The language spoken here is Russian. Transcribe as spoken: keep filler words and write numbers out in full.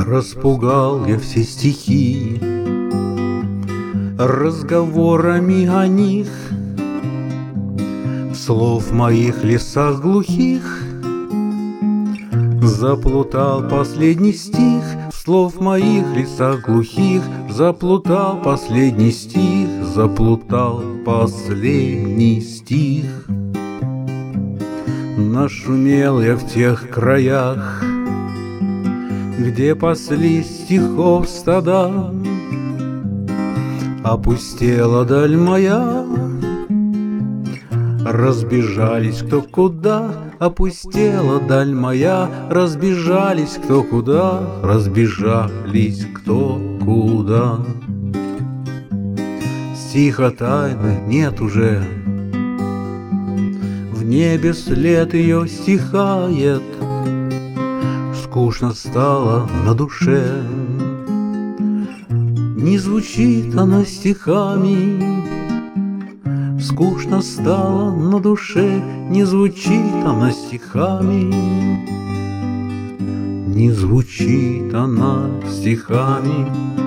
Распугал я все стихи разговорами о них, слов моих лесах глухих. Заплутал последний стих, слов моих лесах глухих. Заплутал последний стих, заплутал последний стих. Нашумел я в тех краях, где паслись стихов стада. Опустела даль моя, разбежались кто куда. Опустела даль моя, разбежались кто куда. Разбежались кто куда. Стиха тайны нет уже, в небе след ее стихает. Скучно стало на душе, не звучит она стихами. Скучно стало на душе, не звучит она стихами. Не звучит она стихами.